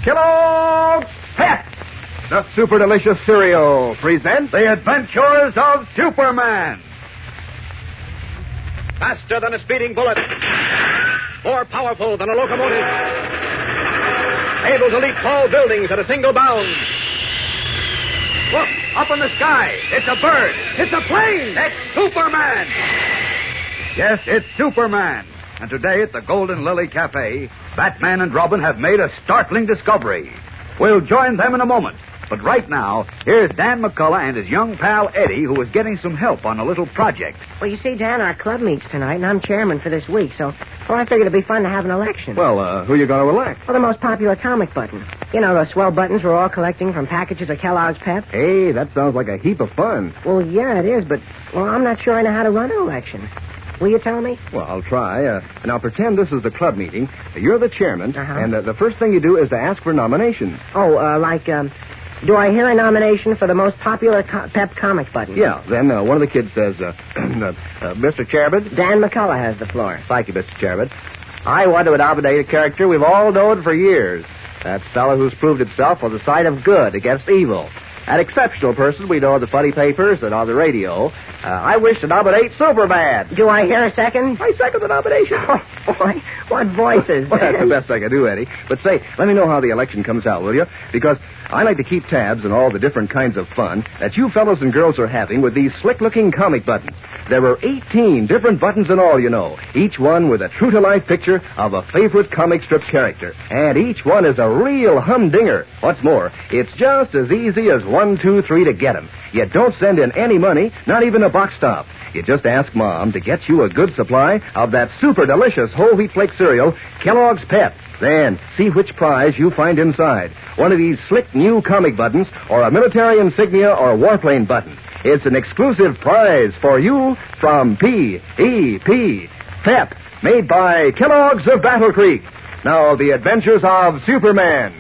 Kellogg's Pep, the super delicious cereal, presents The Adventures of Superman. Faster than a speeding bullet, more powerful than a locomotive, able to leap tall buildings at a single bound. Look, up in the sky. It's a bird. It's a plane. It's Superman. Yes, it's Superman. And today at the Golden Lily Cafe, Batman and Robin have made a startling discovery. We'll join them in a moment. But right now, here's Dan McCullough and his young pal Eddie, who is getting some help on a little project. Well, you see, Dan, our club meets tonight, and I'm chairman for this week, so I figured it'd be fun to have an election. Well, who you going to elect? Well, the most popular comic button. You know, those swell buttons we're all collecting from packages of Kellogg's Pep? Hey, that sounds like a heap of fun. Well, yeah, it is, but, I'm not sure I know how to run an election. Will you tell me? Well, I'll try. Now, pretend this is the club meeting. You're the chairman, and the first thing you do is to ask for nominations. Do I hear a nomination for the most popular Pep comic button? Yeah, then one of the kids says, Mr. Chairman. Dan McCullough has the floor. Thank you, Mr. Chairman. I want to nominate a character we've all known for years. That fellow who's proved himself on the side of good against evil. An exceptional person we know in the funny papers and on the radio. I wish to nominate Superman. Do I hear a second? I second the nomination. Oh, boy, what voices. Well, that's the best I can do, Eddie. But say, let me know how the election comes out, will you? Because I like to keep tabs on all the different kinds of fun that you fellows and girls are having with these slick-looking comic buttons. There are 18 different buttons in all, you know, each one with a true-to-life picture of a favorite comic strip character. And each one is a real humdinger. What's more, it's just as easy as 1, 2, 3 to get them. You don't send in any money, not even a box stop. You just ask Mom to get you a good supply of that super delicious whole wheat flake cereal, Kellogg's Pep. Then see which prize you find inside. One of these slick new comic buttons, or a military insignia or warplane button. It's an exclusive prize for you from P.E.P. Pep, made by Kellogg's of Battle Creek. Now, the adventures of Superman.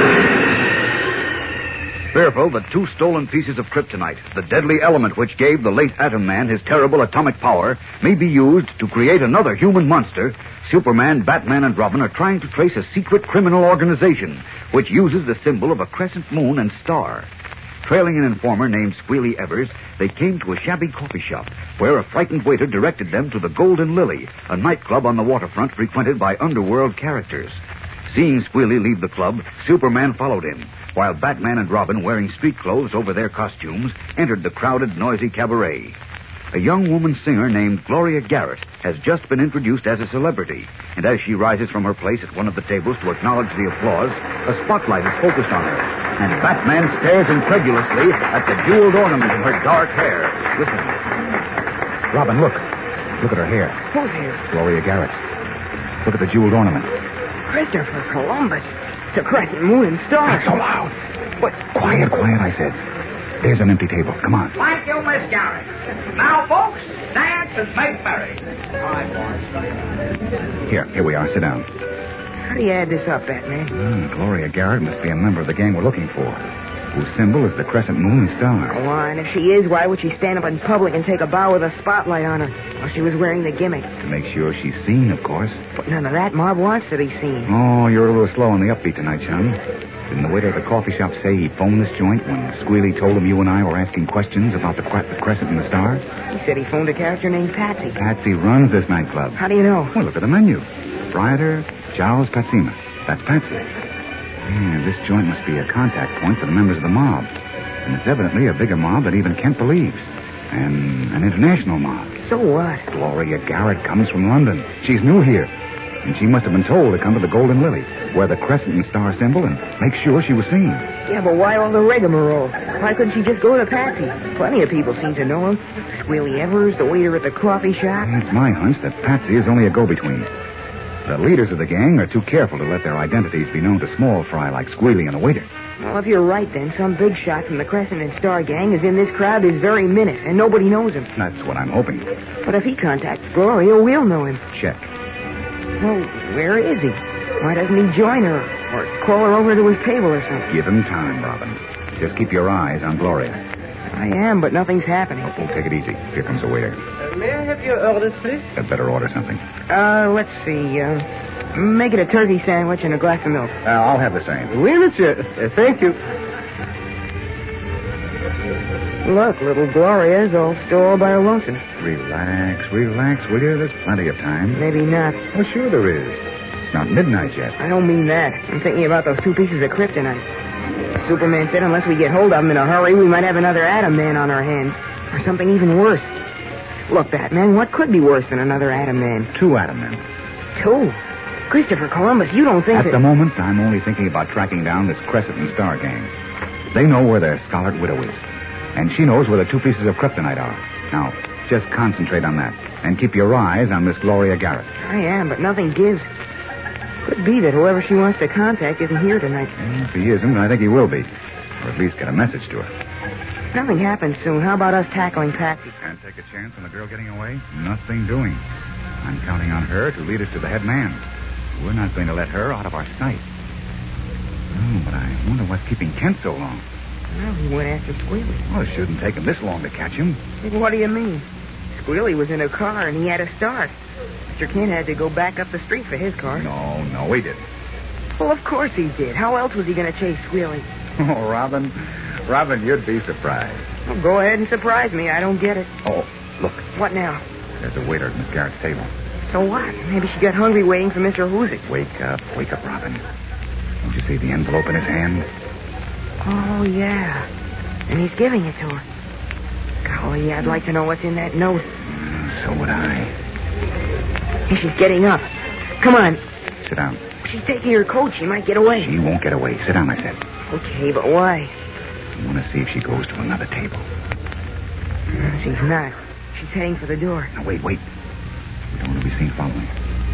Fearful that 2 stolen pieces of kryptonite, the deadly element which gave the late Atom Man his terrible atomic power, may be used to create another human monster, Superman, Batman, and Robin are trying to trace a secret criminal organization which uses the symbol of a crescent moon and star. Trailing an informer named Squealy Evers, they came to a shabby coffee shop where a frightened waiter directed them to the Golden Lily, a nightclub on the waterfront frequented by underworld characters. Seeing Squealy leave the club, Superman followed him, while Batman and Robin, wearing street clothes over their costumes, entered the crowded, noisy cabaret. A young woman singer named Gloria Garrett has just been introduced as a celebrity, and as she rises from her place at one of the tables to acknowledge the applause, a spotlight is focused on her, and Batman stares incredulously at the jeweled ornament in her dark hair. Listen. Robin, look. Look at her hair. Whose hair? Gloria Garrett's. Look at the jeweled ornament. Christopher Columbus. The crescent moon and star. Not so loud. What? Quiet, I said. There's an empty table. Come on. Thank you, Miss Garrett. Now, folks, dance and make merry. Here we are. Sit down. How do you add this up, Batman? Gloria Garrett must be a member of the gang we're looking for, whose symbol is the crescent moon and star. Go on. If she is, why would she stand up in public and take a bow with a spotlight on her? Well, she was wearing the gimmick. To make sure she's seen, of course. But none of that. Mob wants to be seen. Oh, you're a little slow on the upbeat tonight, son. Didn't the waiter at the coffee shop say he phoned this joint when Squealy told him you and I were asking questions about the crescent and the stars? He said he phoned a character named Patsy. Patsy runs this nightclub. How do you know? Well, look at the menu. Proprietor, Charles Patsima. That's Patsy. Yeah, this joint must be a contact point for the members of the mob. And it's evidently a bigger mob than even Kent believes. And an international mob. So what? Gloria Garrett comes from London. She's new here. And she must have been told to come to the Golden Lily, wear the crescent and star symbol, and make sure she was seen. Yeah, but why all the rigmarole? Why couldn't she just go to Patsy? Plenty of people seem to know him. Squealy Evers, the waiter at the coffee shop. It's my hunch that Patsy is only a go-between. The leaders of the gang are too careful to let their identities be known to small fry like Squealy and the waiter. Well, if you're right, then some big shot from the Crescent and Star gang is in this crowd this very minute, and nobody knows him. That's what I'm hoping. But if he contacts Gloria, we'll know him. Check. Well, where is he? Why doesn't he join her or call her over to his table or something? Give him time, Robin. Just keep your eyes on Gloria. I am, but nothing's happening. Oh, take it easy. Here comes the waiter. May I have your orders, please? I'd better order something. Let's see. Make it a turkey sandwich and a glass of milk. I'll have the same. Oui, monsieur. Thank you. Look, little Gloria's all still by her lonesome. Relax, will you? There's plenty of time. Maybe not. Oh, sure there is. It's not midnight yet. I don't mean that. I'm thinking about those 2 pieces of kryptonite. Superman said unless we get hold of them in a hurry, we might have another Atom Man on our hands. Or something even worse. Look, Batman, what could be worse than another Atom Man? 2 Atom Men. 2? Christopher Columbus, you don't think At that... the moment, I'm only thinking about tracking down this Crescent and Star gang. They know where their Scarlet Widow is. And she knows where the 2 pieces of kryptonite are. Now, just concentrate on that. And keep your eyes on Miss Gloria Garrett. I am, but nothing gives. Could be that whoever she wants to contact isn't here tonight. Well, if he isn't, I think he will be. Or at least get a message to her. Nothing happens soon. How about us tackling Patsy? Can't take a chance on the girl getting away? Nothing doing. I'm counting on her to lead us to the head man. We're not going to let her out of our sight. Oh, but I wonder what's keeping Kent so long. Well, he went after Squealy. Well, it shouldn't take him this long to catch him. What do you mean? Squealy was in a car and he had a start. Mr. Kent had to go back up the street for his car. No, he didn't. Well, of course he did. How else was he going to chase Squealy? Oh, Robin, you'd be surprised. Well, go ahead and surprise me. I don't get it. Oh, look. What now? There's a waiter at Miss Garrett's table. So what? Maybe she got hungry waiting for Mr. Hoosick. Wake up, Robin. Don't you see the envelope in his hand? Oh, yeah. And he's giving it to her. Golly, I'd like to know what's in that note. So would I. Hey, she's getting up. Come on. Sit down. She's taking her coat. She might get away. She won't get away. Sit down, I said. Okay, but why? I want to see if she goes to another table. She's not. She's heading for the door. Now, wait. We don't want to be seen following.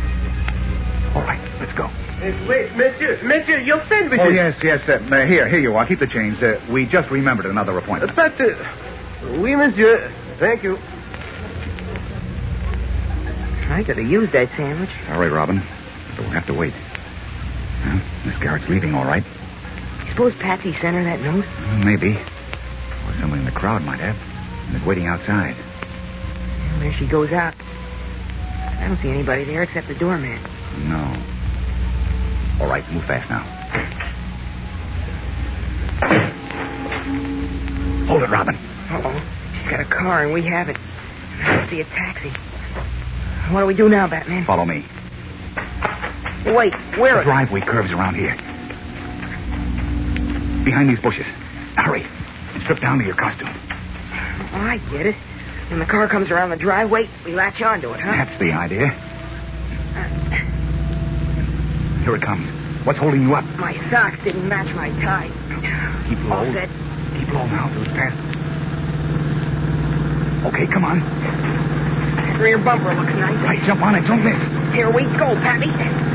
All right, let's go. Wait, monsieur, your sandwiches. Oh, yes. Here you are. Keep the change. We just remembered another appointment. But, oui, monsieur. Thank you. I could have used that sandwich. Sorry, Robin. But we'll have to wait. Well, Miss Garrett's leaving, all right. You suppose Patsy sent her that note? Maybe. Or someone in the crowd might have. And is waiting outside. Well, there she goes out. I don't see anybody there except the doorman. No. All right, move fast now. Hold it, Robin. Uh-oh. She's got a car and we haven't. I don't see a taxi. What do we do now, Batman? Follow me. Wait, where? The driveway curves around here. Behind these bushes. Hurry. And strip down to your costume. Oh, I get it. When the car comes around the driveway, we latch onto it, huh? That's the idea. Here it comes. What's holding you up? My socks didn't match my tie. Keep low. All set. Keep low now till it's past. Okay, come on. That rear bumper looks nice. Right, jump on it. Don't miss. Here we go, Pappy.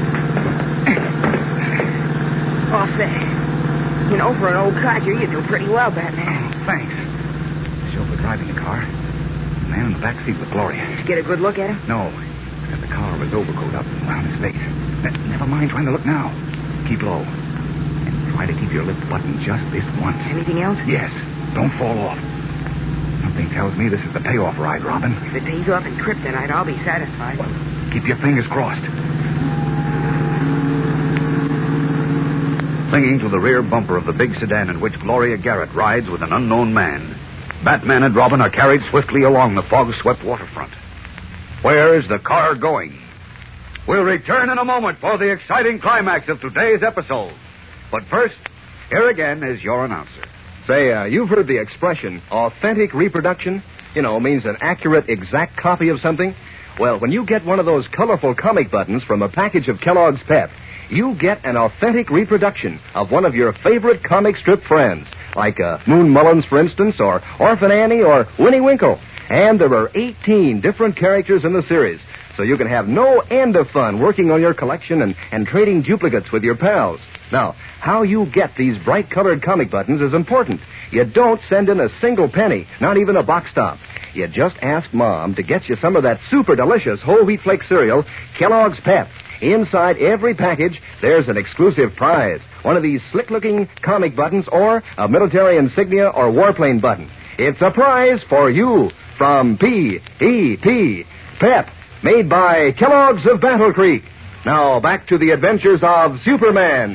All set. You know, for an old codger, you do pretty well, Batman. Oh, thanks. The chauffeur driving the car. The man in the back seat with Gloria. Did you get a good look at him? No. Got the collar of his overcoat up around his face. Never mind trying to look now. Keep low. And try to keep your lip buttoned just this once. Anything else? Yes. Don't fall off. Something tells me this is the payoff ride, Robin. If it pays off in kryptonite, I'll be satisfied. Well, keep your fingers crossed. Clinging to the rear bumper of the big sedan in which Gloria Garrett rides with an unknown man, Batman and Robin are carried swiftly along the fog-swept waterfront. Where is the car going? We'll return in a moment for the exciting climax of today's episode. But first, here again is your announcer. Say, you've heard the expression, authentic reproduction? You know, means an accurate, exact copy of something. Well, when you get one of those colorful comic buttons from a package of Kellogg's Pep, you get an authentic reproduction of one of your favorite comic strip friends, like Moon Mullins, for instance, or Orphan Annie, or Winnie Winkle. And there are 18 different characters in the series, so you can have no end of fun working on your collection and trading duplicates with your pals. Now, how you get these bright-colored comic buttons is important. You don't send in a single penny, not even a box top. You just ask Mom to get you some of that super delicious whole wheat flake cereal, Kellogg's Pep. Inside every package, there's an exclusive prize. One of these slick-looking comic buttons or a military insignia or warplane button. It's a prize for you from P.E.P. Pep, made by Kellogg's of Battle Creek. Now, back to the adventures of Superman.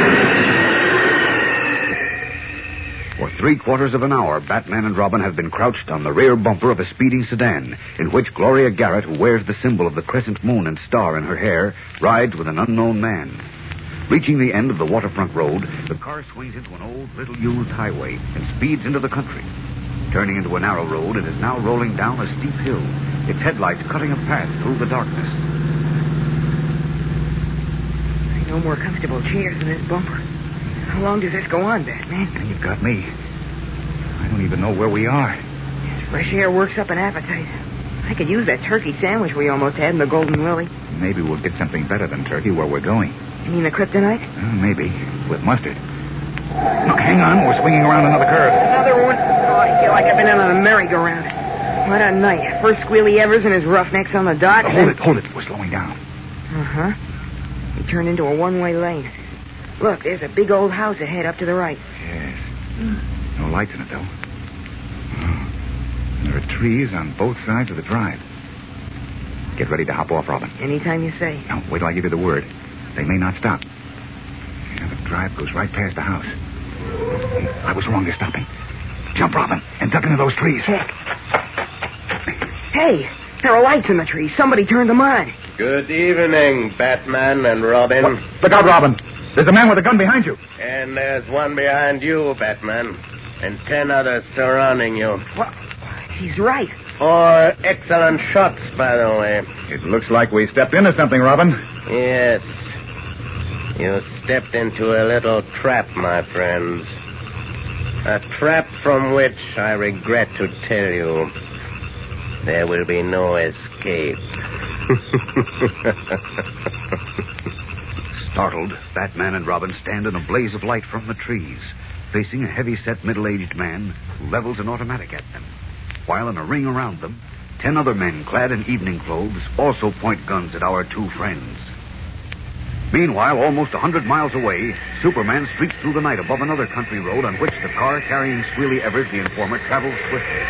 For 3/4 of an hour, Batman and Robin have been crouched on the rear bumper of a speeding sedan, in which Gloria Garrett, who wears the symbol of the crescent moon and star in her hair, rides with an unknown man. Reaching the end of the waterfront road, the car swings into an old, little-used highway and speeds into the country. Turning into a narrow road, it is now rolling down a steep hill, its headlights cutting a path through the darkness. No more comfortable chairs in this bumper. How long does this go on, Batman? You've got me. I don't even know where we are. This fresh air works up an appetite. I could use that turkey sandwich we almost had in the Golden Lily. Maybe we'll get something better than turkey where we're going. You mean the kryptonite? Maybe. With mustard. Look, hang on. We're swinging around another curve. Another one? Oh, I feel like I've been in on a merry-go-round. What a night. First Squealy Evers and his roughnecks on the dock. Hold it. We're slowing down. Uh-huh. We turned into a one-way lane. Look, there's a big old house ahead up to the right. Yes. No lights in it, though. Oh. There are trees on both sides of the drive. Get ready to hop off, Robin. Anytime you say. Now, wait till I give you the word. They may not stop. Yeah, the drive goes right past the house. I was wrong. They're stopping. Jump, Robin, and duck into those trees. Heck. Hey, there are lights in the trees. Somebody turned them on. Good evening, Batman and Robin. What? Look out, Robin. There's a man with a gun behind you. And there's one behind you, Batman. And 10 others surrounding you. What? He's right. 4 excellent shots, by the way. It looks like we stepped into something, Robin. Yes. You stepped into a little trap, my friends. A trap from which I regret to tell you there will be no escape. Startled, Batman and Robin stand in a blaze of light from the trees, facing a heavy-set middle-aged man who levels an automatic at them, while in a ring around them, 10 other men clad in evening clothes also point guns at our two friends. Meanwhile, almost 100 miles away, Superman streaks through the night above another country road on which the car carrying Squealy Evers, the informer, travels swiftly.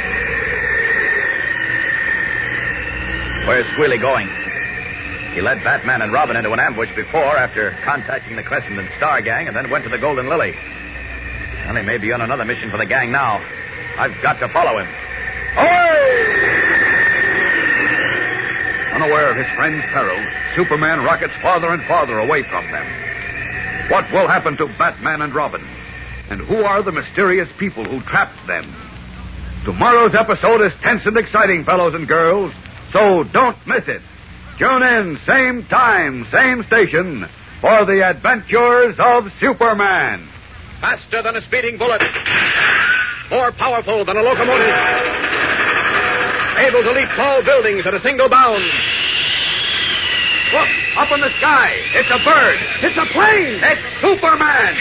Where's Squealy going? He led Batman and Robin into an ambush before, after contacting the Crescent and Star gang, and then went to the Golden Lily. Well, he may be on another mission for the gang now. I've got to follow him. Away! Unaware of his friend's peril, Superman rockets farther and farther away from them. What will happen to Batman and Robin? And who are the mysterious people who trapped them? Tomorrow's episode is tense and exciting, fellows and girls, so don't miss it. Tune in, same time, same station, for the adventures of Superman. Faster than a speeding bullet. More powerful than a locomotive. Able to leap tall buildings at a single bound. Look, up in the sky. It's a bird. It's a plane. It's Superman.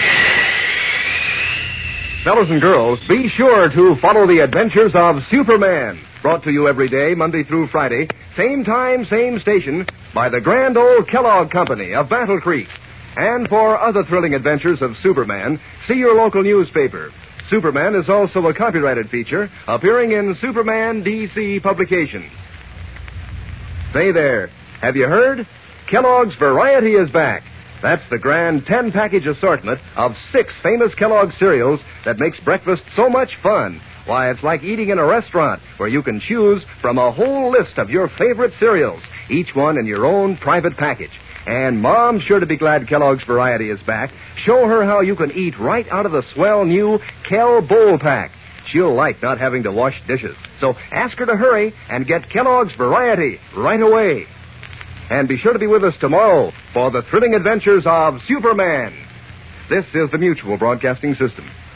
Fellows and girls, be sure to follow the adventures of Superman. Brought to you every day, Monday through Friday, same time, same station, by the grand old Kellogg Company of Battle Creek. And for other thrilling adventures of Superman, see your local newspaper. Superman is also a copyrighted feature appearing in Superman DC publications. Say there, have you heard? Kellogg's Variety is back. That's the grand 10-package assortment of 6 famous Kellogg cereals that makes breakfast so much fun. Why, it's like eating in a restaurant where you can choose from a whole list of your favorite cereals, each one in your own private package. And Mom's sure to be glad Kellogg's Variety is back. Show her how you can eat right out of the swell new Kell Bowl Pack. She'll like not having to wash dishes. So ask her to hurry and get Kellogg's Variety right away. And be sure to be with us tomorrow for the thrilling adventures of Superman. This is the Mutual Broadcasting System.